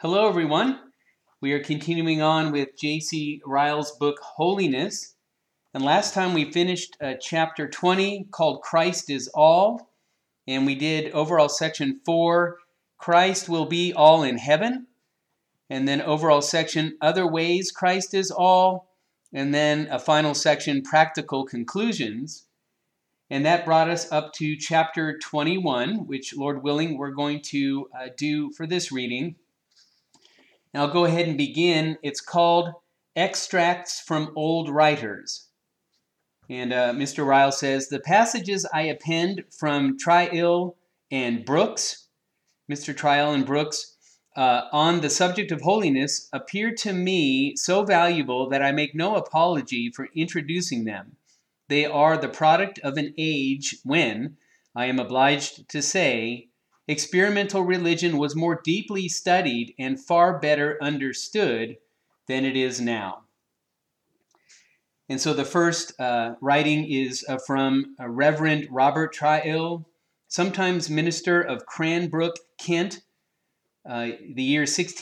Hello, everyone. We are continuing on with J.C. Ryle's book, Holiness. And last time we finished chapter 20 called Christ is All. And we did overall section 4, Christ will be all in heaven. And then overall section, Other Ways Christ is All. And then a final section, Practical Conclusions. And that brought us up to chapter 21, which, Lord willing, we're going to do for this reading. And I'll go ahead and begin. It's called Extracts from Old Writers. And Mr. Ryle says, the passages I append from Traill and Brooks, Mr. Traill and Brooks, on the subject of holiness appear to me so valuable that I make no apology for introducing them. They are the product of an age when, I am obliged to say, experimental religion was more deeply studied and far better understood than it is now. And so the first writing is from Reverend Robert Traill, sometimes minister of Cranbrook, Kent, the year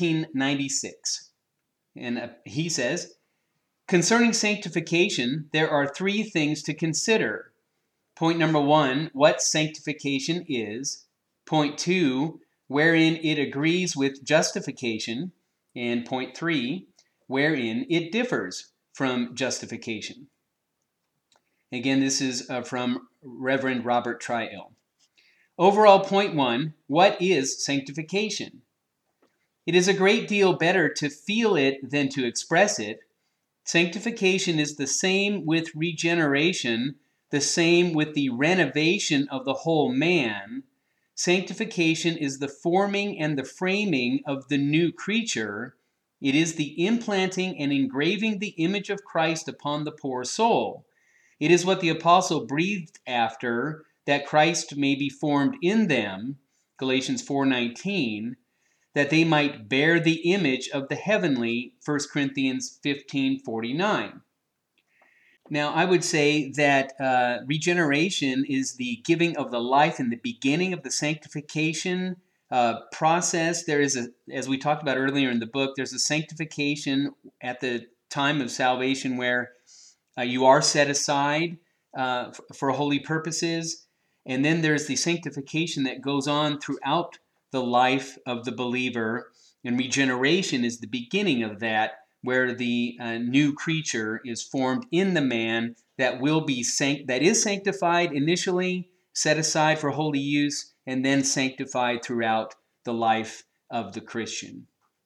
1696. And he says, concerning sanctification, there are three things to consider. Point number 1, what sanctification is. Point 2, wherein it agrees with justification. And point 3, wherein it differs from justification. Again, this is from Reverend Robert Traill. Overall, point 1, what is sanctification? It is a great deal better to feel it than to express it. Sanctification is the same with regeneration, the same with the renovation of the whole man. Sanctification is the forming and the framing of the new creature. It is the implanting and engraving the image of Christ upon the poor soul. It is what the apostle breathed after, that Christ may be formed in them, Galatians 4:19, that they might bear the image of the heavenly, 1 Corinthians 15:49. Now, I would say that regeneration is the giving of the life in the beginning of the sanctification process. There is, as we talked about earlier in the book, there's a sanctification at the time of salvation where you are set aside for holy purposes. And then there's the sanctification that goes on throughout the life of the believer. And regeneration is the beginning of that, where the new creature is formed in the man that is sanctified initially, set aside for holy use, and then sanctified throughout the life of the Christian.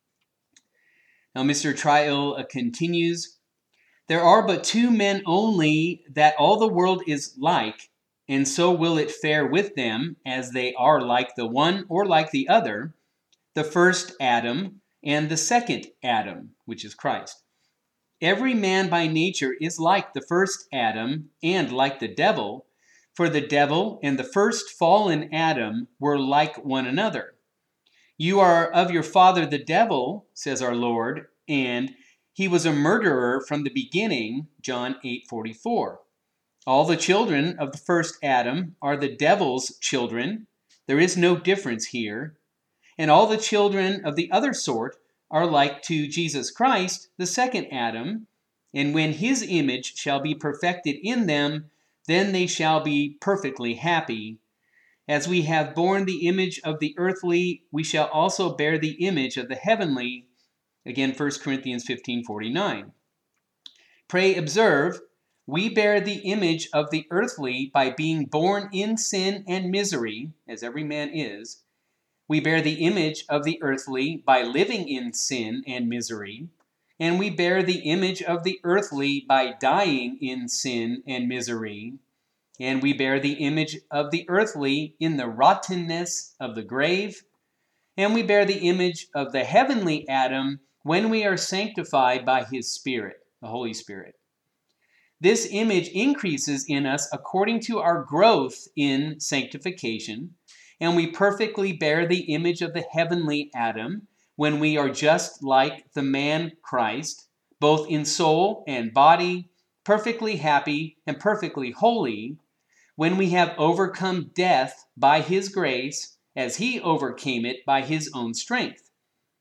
Now, Mr. Traill continues, there are but two men only that all the world is like, and so will it fare with them, as they are like the one or like the other, the first Adam and the second Adam, which is Christ. Every man by nature is like the first Adam and like the devil, for the devil and the first fallen Adam were like one another. You are of your father the devil, says our Lord, and he was a murderer from the beginning, John 8:44. All the children of the first Adam are the devil's children. There is no difference here. And all the children of the other sort are like to Jesus Christ, the second Adam, and when his image shall be perfected in them, then they shall be perfectly happy. As we have borne the image of the earthly, we shall also bear the image of the heavenly. Again, 1 Corinthians 15:49. Pray observe, we bear the image of the earthly by being born in sin and misery, as every man is. We bear the image of the earthly by living in sin and misery, and we bear the image of the earthly by dying in sin and misery, and we bear the image of the earthly in the rottenness of the grave, and we bear the image of the heavenly Adam when we are sanctified by his Spirit, the Holy Spirit. This image increases in us according to our growth in sanctification, and we perfectly bear the image of the heavenly Adam when we are just like the man Christ, both in soul and body, perfectly happy and perfectly holy, when we have overcome death by his grace, as he overcame it by his own strength.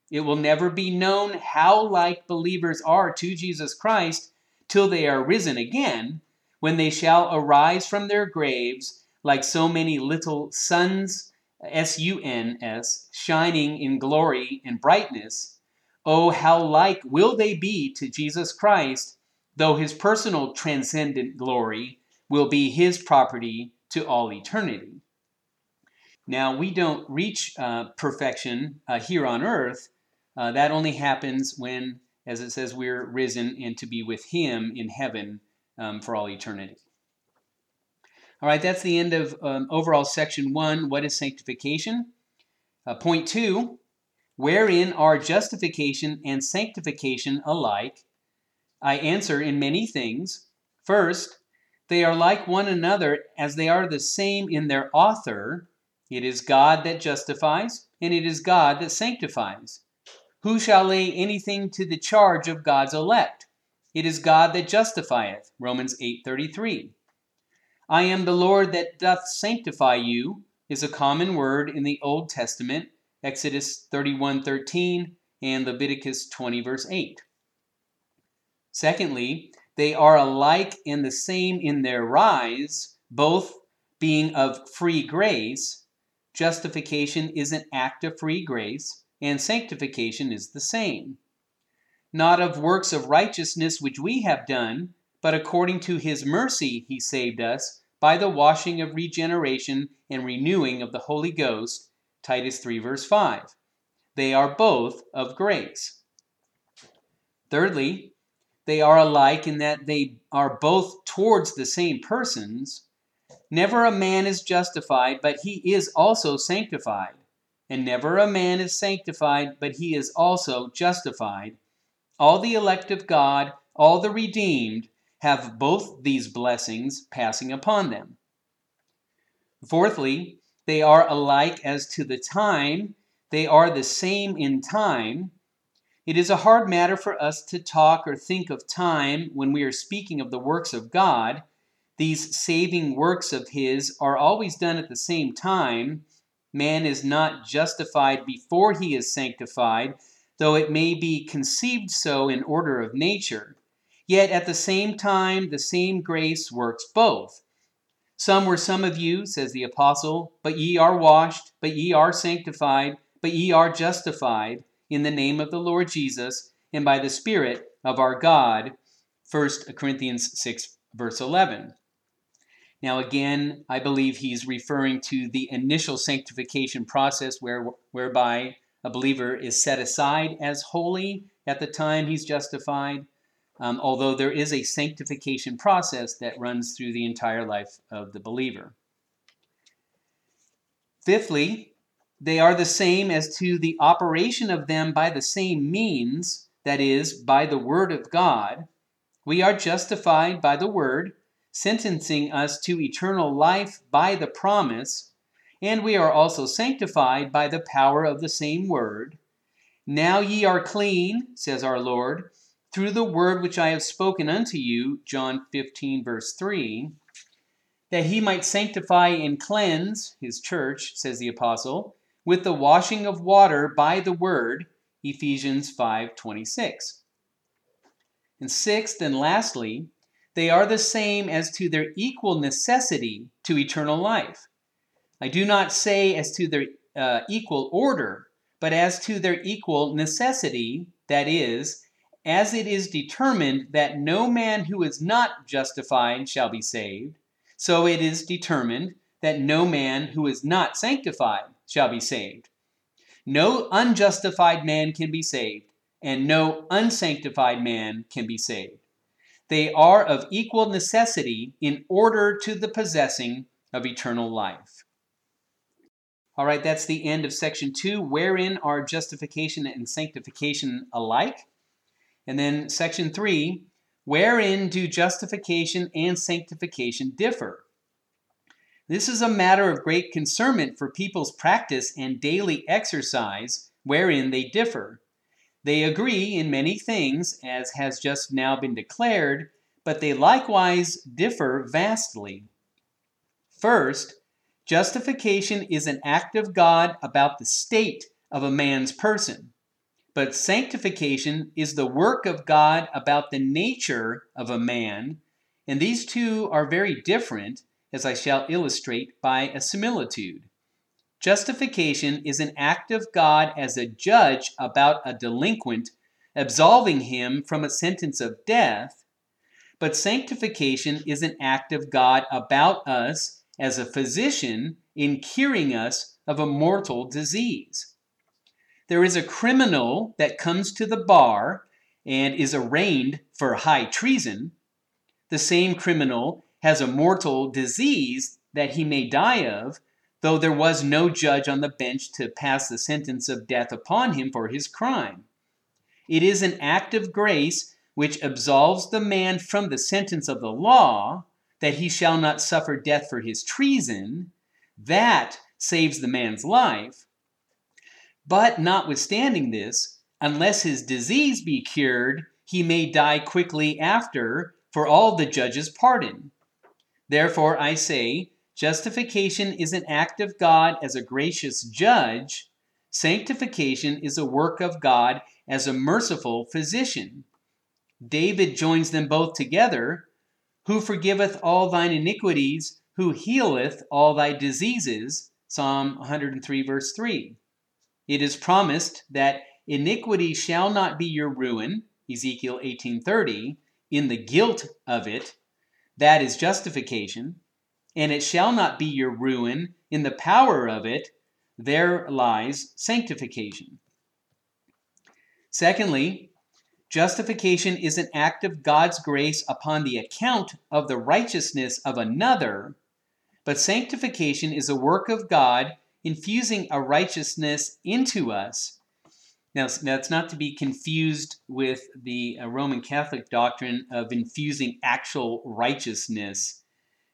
It will never be known how like believers are to Jesus Christ till they are risen again, when they shall arise from their graves like so many little suns, S-U-N-S, shining in glory and brightness. Oh, how like will they be to Jesus Christ, though his personal transcendent glory will be his property to all eternity. Now, we don't reach perfection here on earth. That only happens when, as it says, we're risen and to be with him in heaven for all eternity. All right, that's the end of overall section 1. What is sanctification? Point 2, wherein are justification and sanctification alike? I answer, in many things. First, they are like one another, as they are the same in their author. It is God that justifies, and it is God that sanctifies. Who shall lay anything to the charge of God's elect? It is God that justifieth. Romans 8:33. I am the Lord that doth sanctify you is a common word in the Old Testament, Exodus 31:13 and Leviticus 20 verse 8. Secondly, they are alike and the same in their rise, both being of free grace. Justification is an act of free grace, and sanctification is the same. Not of works of righteousness which we have done, but according to his mercy he saved us by the washing of regeneration and renewing of the Holy Ghost, Titus 3 verse 5. They are both of grace. Thirdly, they are alike in that they are both towards the same persons. Never a man is justified, but he is also sanctified. And never a man is sanctified, but he is also justified. All the elect of God, all the redeemed, have both these blessings passing upon them. Fourthly, they are alike as to the time. They are the same in time. It is a hard matter for us to talk or think of time when we are speaking of the works of God. These saving works of his are always done at the same time. Man is not justified before he is sanctified, though it may be conceived so in order of nature. Yet at the same time, the same grace works both. Some were some of you, says the apostle, but ye are washed, but ye are sanctified, but ye are justified in the name of the Lord Jesus and by the Spirit of our God. 1 Corinthians 6 verse 11. Now again, I believe he's referring to the initial sanctification process whereby a believer is set aside as holy at the time he's justified, although there is a sanctification process that runs through the entire life of the believer. Fifthly, they are the same as to the operation of them by the same means, that is, by the word of God. We are justified by the word, sentencing us to eternal life by the promise, and we are also sanctified by the power of the same word. Now ye are clean, says our Lord, through the word which I have spoken unto you, John 15, verse 3, that he might sanctify and cleanse his church, says the apostle, with the washing of water by the word, Ephesians 5:26. And sixth and lastly, they are the same as to their equal necessity to eternal life. I do not say as to their equal order, but as to their equal necessity, that is, as it is determined that no man who is not justified shall be saved, so it is determined that no man who is not sanctified shall be saved. No unjustified man can be saved, and no unsanctified man can be saved. They are of equal necessity in order to the possessing of eternal life. All right, that's the end of section 2, wherein are justification and sanctification alike. And then section 3, wherein do justification and sanctification differ? This is a matter of great concernment for people's practice and daily exercise, wherein they differ. They agree in many things, as has just now been declared, but they likewise differ vastly. First, justification is an act of God about the state of a man's person. But sanctification is the work of God about the nature of a man, and these two are very different, as I shall illustrate by a similitude. Justification is an act of God as a judge about a delinquent, absolving him from a sentence of death, but sanctification is an act of God about us as a physician in curing us of a mortal disease. There is a criminal that comes to the bar and is arraigned for high treason. The same criminal has a mortal disease that he may die of, though there was no judge on the bench to pass the sentence of death upon him for his crime. It is an act of grace which absolves the man from the sentence of the law, that he shall not suffer death for his treason. That saves the man's life. But notwithstanding this, unless his disease be cured, he may die quickly after for all the judge's pardon. Therefore, I say, justification is an act of God as a gracious judge. Sanctification is a work of God as a merciful physician. David joins them both together. Who forgiveth all thine iniquities, who healeth all thy diseases, Psalm 103, verse 3. It is promised that iniquity shall not be your ruin, Ezekiel 18:30, in the guilt of it, that is justification, and it shall not be your ruin in the power of it, there lies sanctification. Secondly, justification is an act of God's grace upon the account of the righteousness of another, but sanctification is a work of God infusing a righteousness into us. Now, that's not to be confused with the Roman Catholic doctrine of infusing actual righteousness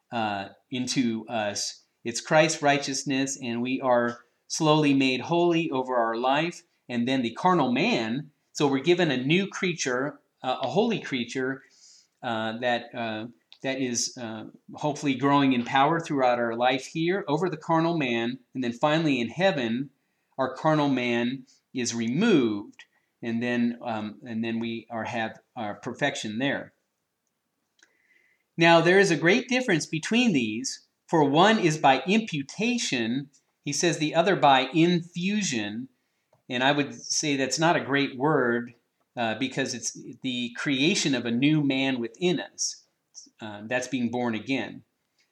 into us. It's Christ's righteousness, and we are slowly made holy over our life. And then the carnal man, so we're given a new creature, a holy creature that is hopefully growing in power throughout our life here over the carnal man. And then finally in heaven, our carnal man is removed, and then we have our perfection there. Now, there is a great difference between these, for one is by imputation, he says the other by infusion, and I would say that's not a great word because it's the creation of a new man within us. That's being born again.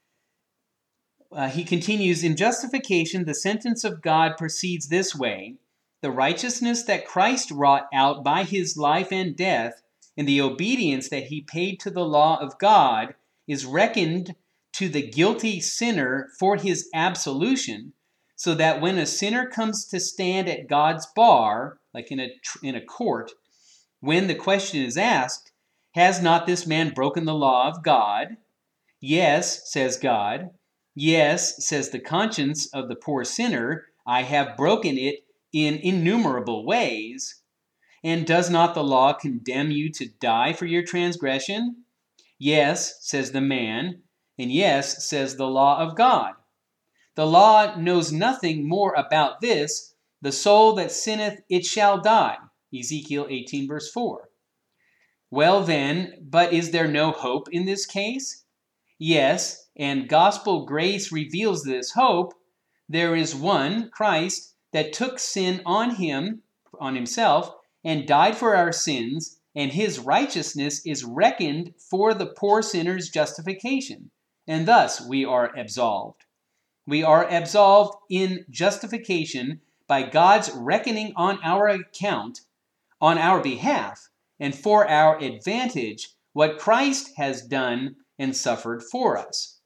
He continues, in justification, the sentence of God proceeds this way. The righteousness that Christ wrought out by his life and death, and the obedience that he paid to the law of God, is reckoned to the guilty sinner for his absolution, so that when a sinner comes to stand at God's bar, like in a court, when the question is asked, has not this man broken the law of God? Yes, says God. Yes, says the conscience of the poor sinner, I have broken it in innumerable ways. And does not the law condemn you to die for your transgression? Yes, says the man, and yes, says the law of God. The law knows nothing more about this. The soul that sinneth, it shall die. Ezekiel 18, verse 4. Well then, but is there no hope in this case? Yes, and gospel grace reveals this hope. There is one, Christ, that took sin on himself, and died for our sins, and his righteousness is reckoned for the poor sinner's justification. And thus we are absolved. We are absolved in justification by God's reckoning on our account, on our behalf, and for our advantage, what Christ has done and suffered for us.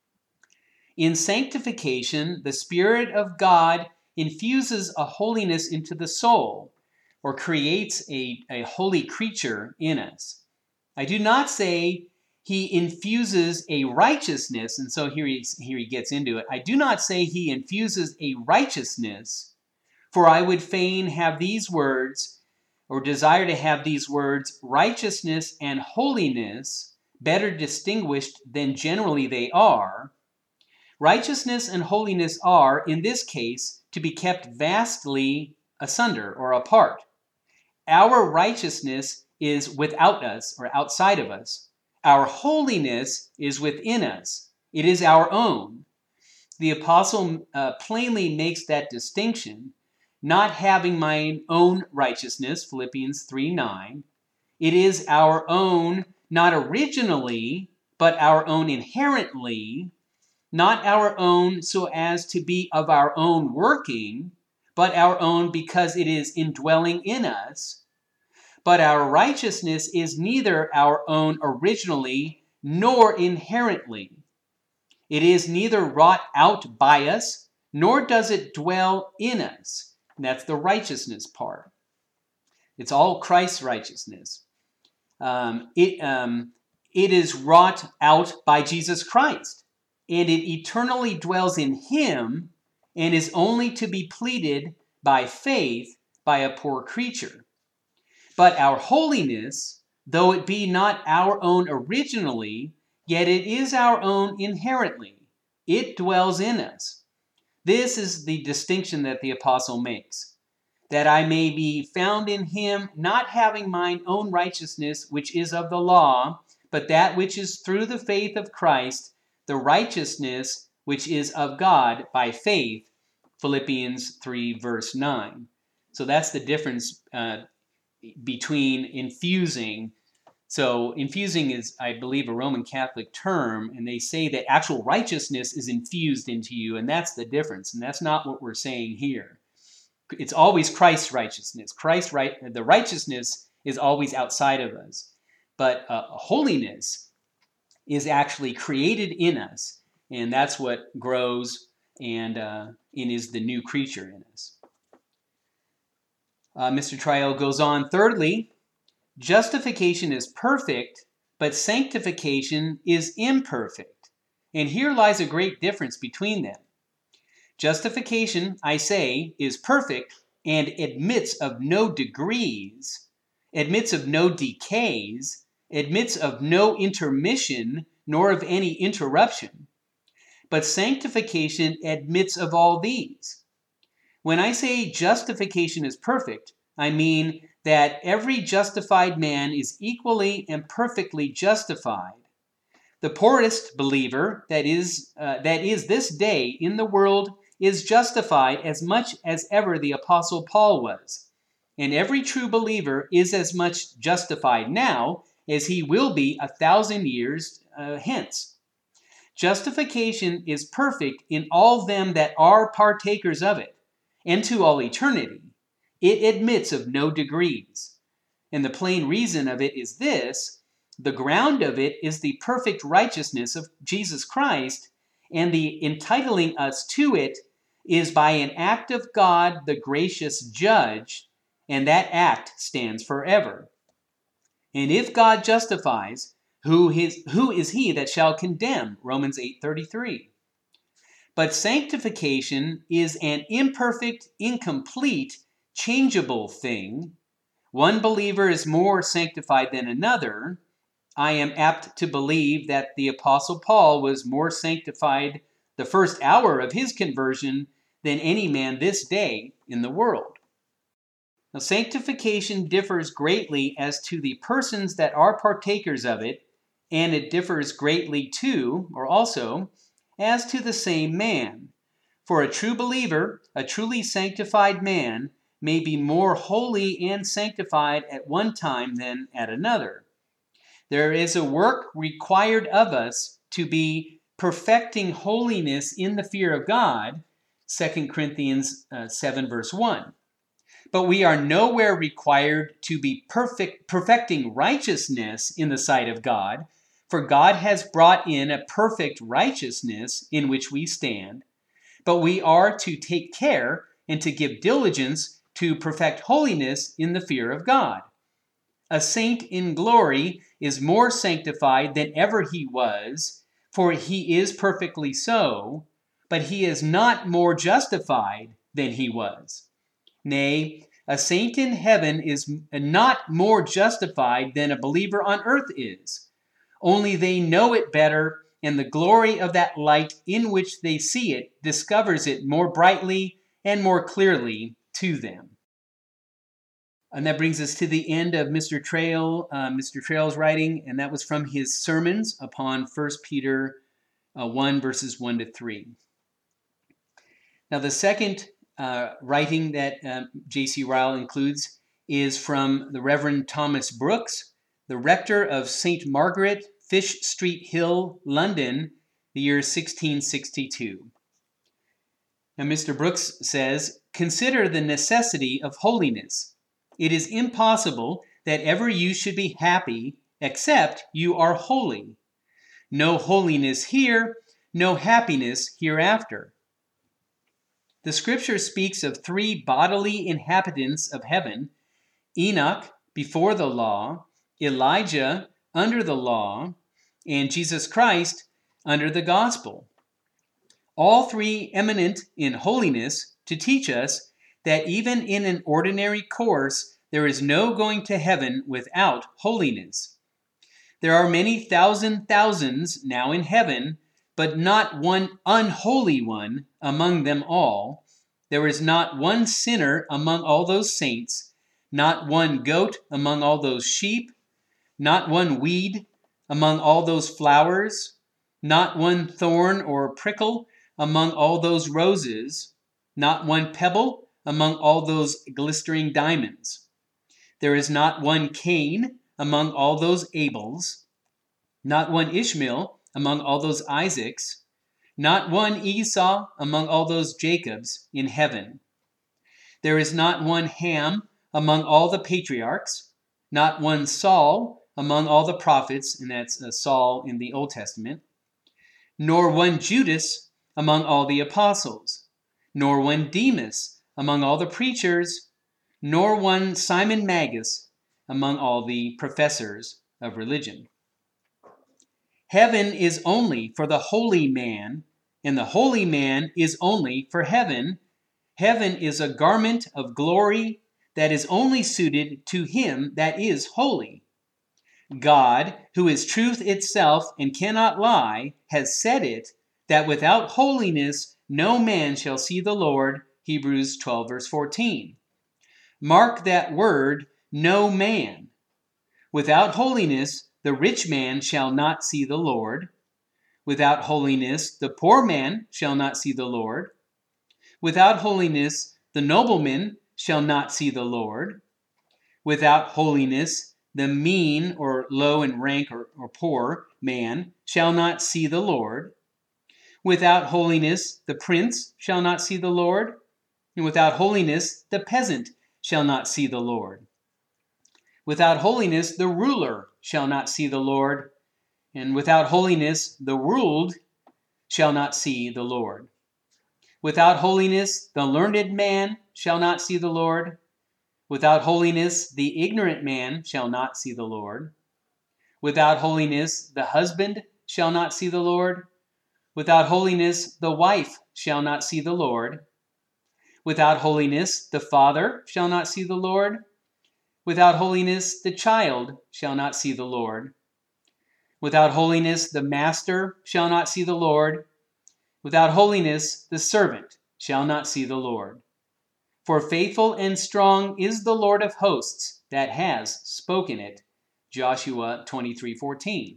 In sanctification, the Spirit of God infuses a holiness into the soul, or creates a holy creature in us. I do not say he infuses a righteousness, and so here he gets into it. I do not say he infuses a righteousness, for I would fain have these words, or desire to have these words, righteousness and holiness, better distinguished than generally they are. Righteousness and holiness are, in this case, to be kept vastly asunder or apart. Our righteousness is without us or outside of us. Our holiness is within us. It is our own. The apostle plainly makes that distinction, not having mine own righteousness, Philippians 3:9. It is our own, not originally, but our own inherently, not our own so as to be of our own working, but our own because it is indwelling in us. But our righteousness is neither our own originally nor inherently. It is neither wrought out by us, nor does it dwell in us. And that's the righteousness part. It's all Christ's righteousness. It is wrought out by Jesus Christ, and it eternally dwells in him and is only to be pleaded by faith by a poor creature. But our holiness, though it be not our own originally, yet it is our own inherently. It dwells in us. This is the distinction that the apostle makes, that I may be found in him, not having mine own righteousness, which is of the law, but that which is through the faith of Christ, the righteousness which is of God by faith, Philippians 3, verse 9. So that's the difference between infusing. So infusing is, I believe, a Roman Catholic term, and they say that actual righteousness is infused into you, and that's the difference, and that's not what we're saying here. It's always Christ's righteousness. The righteousness is always outside of us, but holiness is actually created in us, and that's what grows and is the new creature in us. Mr. Trial goes on, thirdly, justification is perfect, but sanctification is imperfect. And here lies a great difference between them. Justification, I say, is perfect and admits of no degrees, admits of no decays, admits of no intermission, nor of any interruption. But sanctification admits of all these. When I say justification is perfect, I mean that every justified man is equally and perfectly justified. The poorest believer that is this day in the world is justified as much as ever the Apostle Paul was. And every true believer is as much justified now as he will be 1,000 years hence. Justification is perfect in all them that are partakers of it, and to all eternity. It admits of no degrees. And the plain reason of it is this: the ground of it is the perfect righteousness of Jesus Christ, and the entitling us to it is by an act of God, the gracious judge, and that act stands forever. And if God justifies, who is he that shall condemn? Romans 8:33. But sanctification is an imperfect, incomplete, changeable thing. One believer is more sanctified than another. I am apt to believe that the Apostle Paul was more sanctified the first hour of his conversion than any man this day in the world. Now, sanctification differs greatly as to the persons that are partakers of it, and it differs greatly too, or also, as to the same man. For a true believer, a truly sanctified man, may be more holy and sanctified at one time than at another. There is a work required of us to be perfecting holiness in the fear of God, 2 Corinthians 7 verse 1. But we are nowhere required to be perfecting righteousness in the sight of God, for God has brought in a perfect righteousness in which we stand. But we are to take care and to give diligence to perfect holiness in the fear of God. A saint in glory is more sanctified than ever he was, for he is perfectly so, but he is not more justified than he was. Nay, a saint in heaven is not more justified than a believer on earth is. Only they know it better, and the glory of that light in which they see it discovers it more brightly and more clearly to them. And that brings us to the end of Mr. Trail's writing, and that was from his sermons upon 1 Peter 1, verses 1 to 3. Now, the second writing that J.C. Ryle includes is from the Reverend Thomas Brooks, the rector of St. Margaret, Fish Street Hill, London, the year 1662. Now, Mr. Brooks says, "Consider the necessity of holiness. It is impossible that ever you should be happy except you are holy. No holiness here, no happiness hereafter. The scripture speaks of 3 bodily inhabitants of heaven: Enoch before the law, Elijah under the law, and Jesus Christ under the gospel. All 3 eminent in holiness, to teach us that even in an ordinary course there is no going to heaven without holiness. There are many thousands now in heaven, but not one unholy one among them all. There is not one sinner among all those saints, not one goat among all those sheep, not one weed among all those flowers, not one thorn or prickle among all those roses, not one pebble among all those glistering diamonds. There is not one Cain among all those Abels, not one Ishmael among all those Isaacs, not one Esau among all those Jacobs in heaven. There is not one Ham among all the patriarchs, not one Saul among all the prophets," and that's Saul in the Old Testament, "nor one Judas among all the apostles, nor one Demas among all the preachers, nor one Simon Magus among all the professors of religion. Heaven is only for the holy man, and the holy man is only for heaven. Heaven is a garment of glory that is only suited to him that is holy. God, who is truth itself and cannot lie, has said it, that without holiness no man shall see the Lord, Hebrews 12, verse 14. Mark that word, no man. Without holiness, the rich man shall not see the Lord. Without holiness, the poor man shall not see the Lord. Without holiness, the nobleman shall not see the Lord. Without holiness, the mean or low in rank or poor man shall not see the Lord. Without holiness, the prince shall not see the Lord. And without holiness, the peasant shall not see the Lord. Without holiness, the ruler shall not see the Lord. And without holiness, the ruled shall not see the Lord. Without holiness, the learned man shall not see the Lord. Without holiness, the ignorant man shall not see the Lord. Without holiness, the husband shall not see the Lord. Without holiness, the wife shall not see the Lord. Without holiness, the father shall not see the Lord. Without holiness, the child shall not see the Lord. Without holiness, the master shall not see the Lord. Without holiness, the servant shall not see the Lord. For faithful and strong is the Lord of hosts that has spoken it. Joshua 23:14.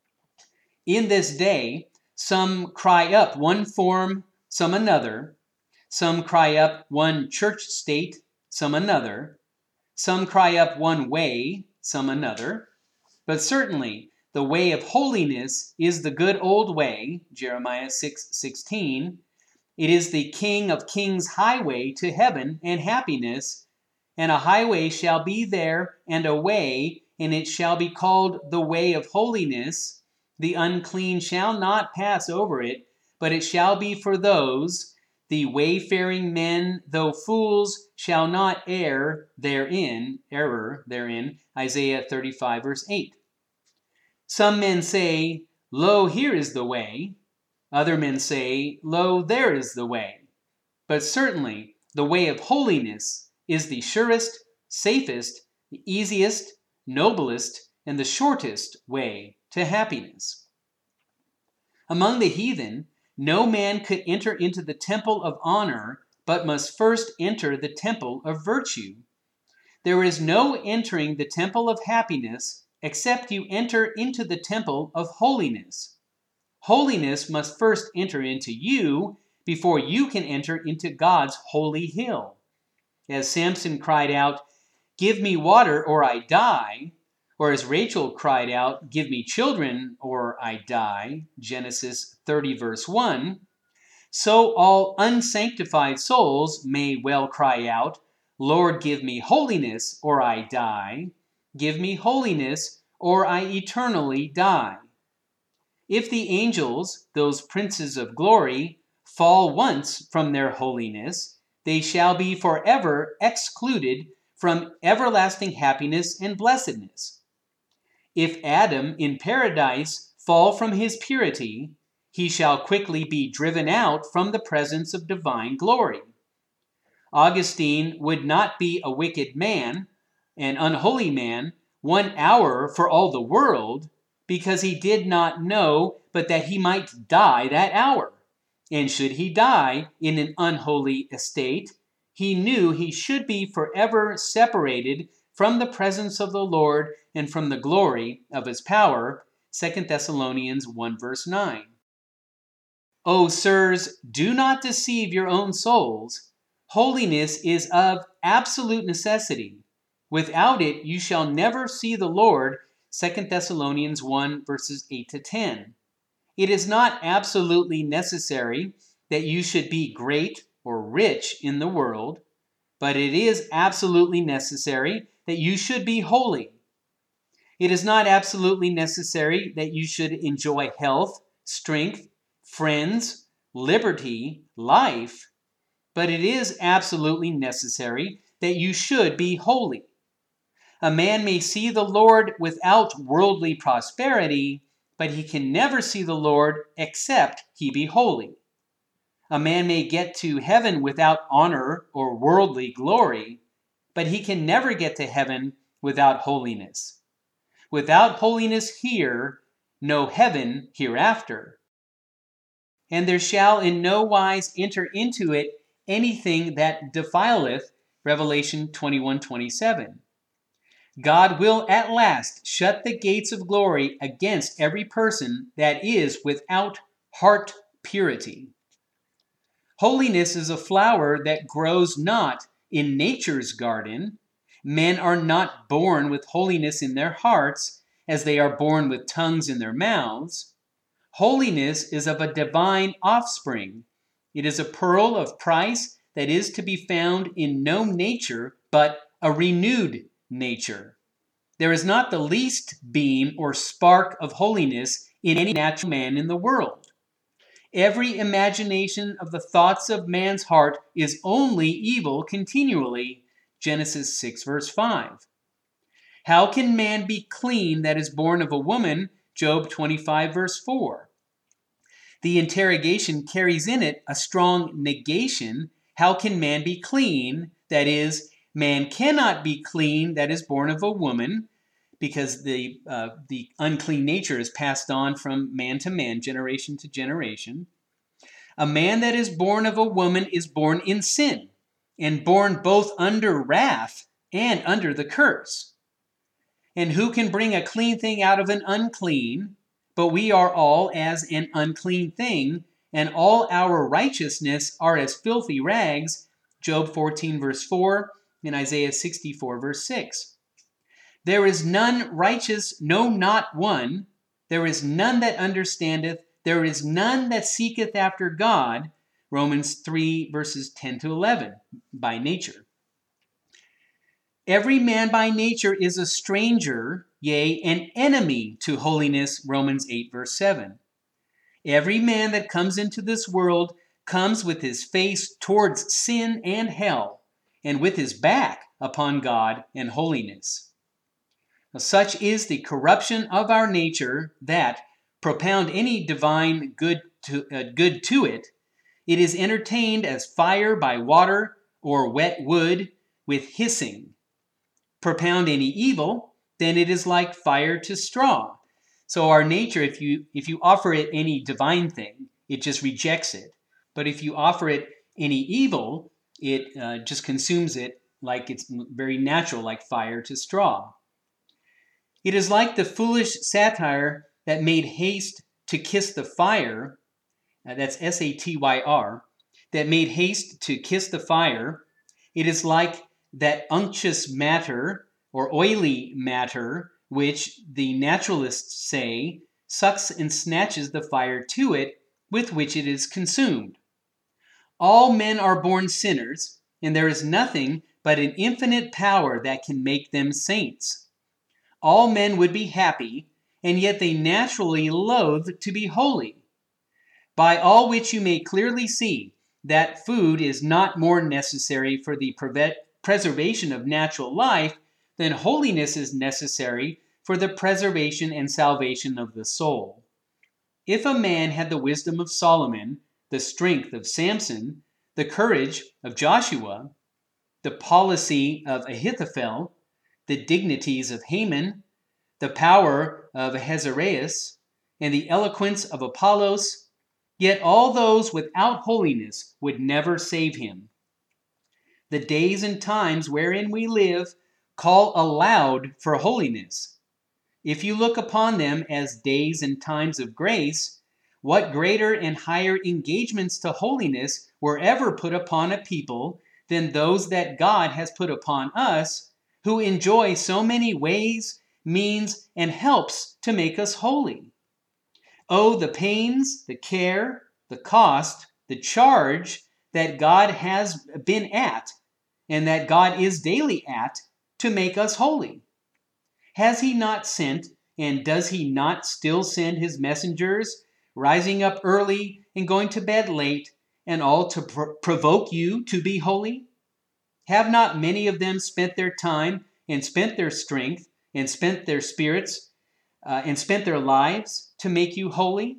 In this day, some cry up one form, some another. Some cry up one church state, some another. Some cry up one way, some another. But certainly, the way of holiness is the good old way, Jeremiah 6:16. It is the King of Kings' highway to heaven and happiness, and a highway shall be there and a way, and it shall be called the way of holiness. The unclean shall not pass over it, but it shall be for those. The wayfaring men, though fools, shall not err therein, Isaiah 35, verse 8. Some men say, lo, here is the way. Other men say, lo, there is the way. But certainly, the way of holiness is the surest, safest, the easiest, noblest, and the shortest way to happiness. Among the heathen, no man could enter into the temple of honor, but must first enter the temple of virtue. There is no entering the temple of happiness except you enter into the temple of holiness. Holiness must first enter into you before you can enter into God's holy hill. As Samson cried out, "Give me water or I die," or as Rachel cried out, "Give me children or I die," Genesis 30 verse 1, so all unsanctified souls may well cry out, "Lord, give me holiness or I die. Give me holiness or I eternally die." If the angels, those princes of glory, fall once from their holiness, they shall be forever excluded from everlasting happiness and blessedness. If Adam in paradise fall from his purity, he shall quickly be driven out from the presence of divine glory. Augustine would not be a wicked man, an unholy man, 1 hour for all the world, because he did not know but that he might die that hour. And should he die in an unholy estate, he knew he should be forever separated from the presence of the Lord and from the glory of his power. 2 Thessalonians 1 verse 9. O sirs, do not deceive your own souls. Holiness is of absolute necessity. Without it you shall never see the Lord. 2 Thessalonians 1 verses 8 to 10. It is not absolutely necessary that you should be great or rich in the world, but it is absolutely necessary that you should be holy. It is not absolutely necessary that you should enjoy health, strength, friends, liberty, life, but it is absolutely necessary that you should be holy. A man may see the Lord without worldly prosperity, but he can never see the Lord except he be holy. A man may get to heaven without honor or worldly glory, but he can never get to heaven without holiness. Without holiness here, no heaven hereafter. And there shall in no wise enter into it anything that defileth, Revelation 21:27. God will at last shut the gates of glory against every person that is without heart purity. Holiness is a flower that grows not in nature's garden. Men are not born with holiness in their hearts, as they are born with tongues in their mouths. Holiness is of a divine offspring. It is a pearl of price that is to be found in no nature, but a renewed nature. There is not the least beam or spark of holiness in any natural man in the world. Every imagination of the thoughts of man's heart is only evil continually. Genesis 6 verse 5. How can man be clean that is born of a woman? Job 25 verse 4. The interrogation carries in it a strong negation. How can man be clean? That is, man cannot be clean that is born of a woman, because the unclean nature is passed on from man to man, generation to generation. A man that is born of a woman is born in sin, and born both under wrath and under the curse. And who can bring a clean thing out of an unclean? But we are all as an unclean thing, and all our righteousness are as filthy rags. Job 14 verse 4 and Isaiah 64 verse 6. There is none righteous, no, not one. There is none that understandeth. There is none that seeketh after God. Romans 3 verses 10 to 11, by nature. Every man by nature is a stranger, yea, an enemy to holiness. Romans 8 verse 7. Every man that comes into this world comes with his face towards sin and hell, and with his back upon God and holiness. Such is the corruption of our nature that, propound any divine good to it, it is entertained as fire by water or wet wood with hissing. Propound any evil, then it is like fire to straw. So our nature, if you offer it any divine thing, it just rejects it. But if you offer it any evil, it just consumes it like it's very natural, like fire to straw. It is like the foolish satyr that made haste to kiss the fire, that's Satyr, that made haste to kiss the fire. It is like that unctuous matter or oily matter, which the naturalists say sucks and snatches the fire to it with which it is consumed. All men are born sinners, and there is nothing but an infinite power that can make them saints. All men would be happy, and yet they naturally loathe to be holy. By all which you may clearly see that food is not more necessary for the preservation of natural life than holiness is necessary for the preservation and salvation of the soul. If a man had the wisdom of Solomon, the strength of Samson, the courage of Joshua, the policy of Ahithophel, the dignities of Haman, the power of Ahasuerus, and the eloquence of Apollos, yet all those without holiness would never save him. The days and times wherein we live call aloud for holiness. If you look upon them as days and times of grace, what greater and higher engagements to holiness were ever put upon a people than those that God has put upon us, who enjoy so many ways, means, and helps to make us holy? Oh, the pains, the care, the cost, the charge that God has been at, and that God is daily at, to make us holy. Has he not sent, and does he not still send his messengers, rising up early and going to bed late, and all to provoke you to be holy? Have not many of them spent their time, and spent their strength, and spent their spirits, and spent their lives to make you holy?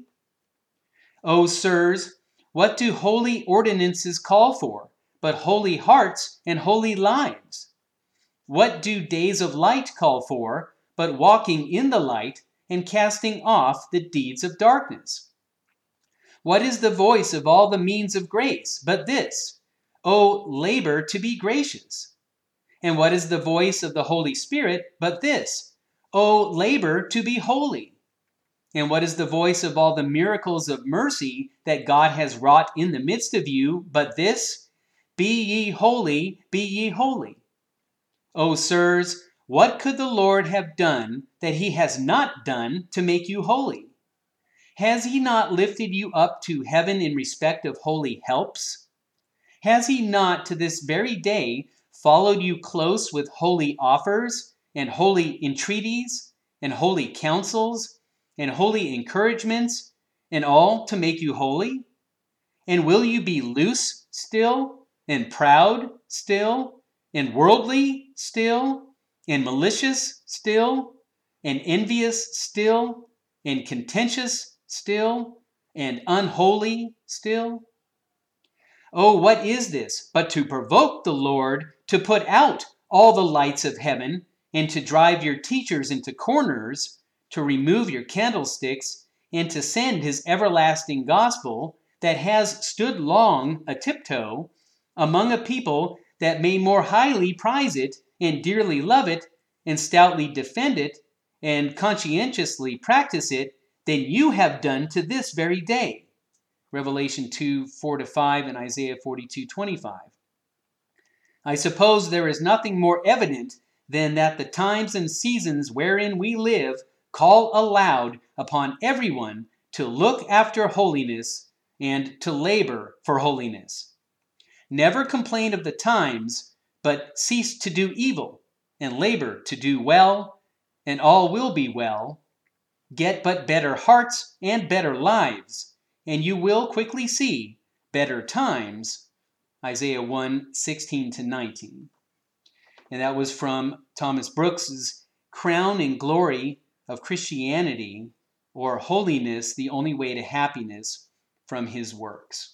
O sirs, what do holy ordinances call for, but holy hearts and holy lives? What do days of light call for, but walking in the light and casting off the deeds of darkness? What is the voice of all the means of grace, but this, O labor to be gracious? And what is the voice of the Holy Spirit, but this, O labor to be holy? And what is the voice of all the miracles of mercy that God has wrought in the midst of you, but this, be ye holy, be ye holy? O sirs, what could the Lord have done that he has not done to make you holy? Has he not lifted you up to heaven in respect of holy helps? Has he not to this very day followed you close with holy offers, and holy entreaties, and holy counsels, and holy encouragements, and all to make you holy? And will you be loose still, and proud still, and worldly still, and malicious still, and envious still, and contentious still, and unholy still? Oh, what is this but to provoke the Lord to put out all the lights of heaven, and to drive your teachers into corners, to remove your candlesticks, and to send his everlasting gospel that has stood long a tiptoe among a people that may more highly prize it, and dearly love it, and stoutly defend it, and conscientiously practice it, than you have done to this very day? Revelation 2:4-5 and Isaiah 42:25. I suppose there is nothing more evident than that the times and seasons wherein we live call aloud upon everyone to look after holiness and to labor for holiness. Never complain of the times, but cease to do evil, and labor to do well, and all will be well. Get but better hearts and better lives, and you will quickly see better times. Isaiah 1:16-19. And that was from Thomas Brooks's Crown and Glory of Christianity, or Holiness, the Only Way to Happiness, from his works.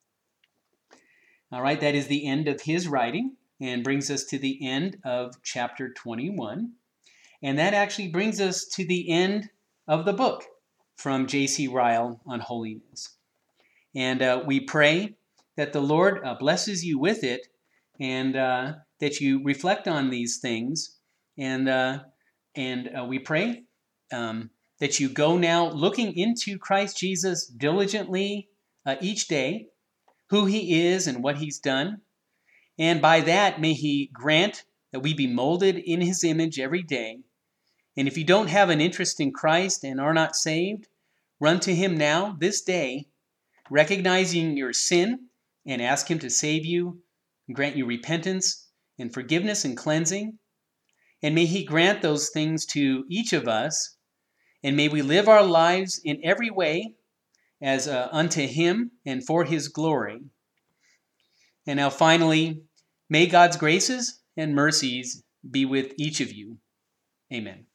All right, that is the end of his writing and brings us to the end of chapter 21. And that actually brings us to the end of the book from J.C. Ryle on holiness. And we pray that the Lord blesses you with it, and that you reflect on these things, and we pray that you go now looking into Christ Jesus diligently each day, who he is and what he's done. And by that, may he grant that we be molded in his image every day. And if you don't have an interest in Christ and are not saved, run to him now, this day, recognizing your sin, and ask him to save you, and grant you repentance and forgiveness and cleansing. And may he grant those things to each of us, and may we live our lives in every way as unto him and for his glory. And now finally, may God's graces and mercies be with each of you. Amen.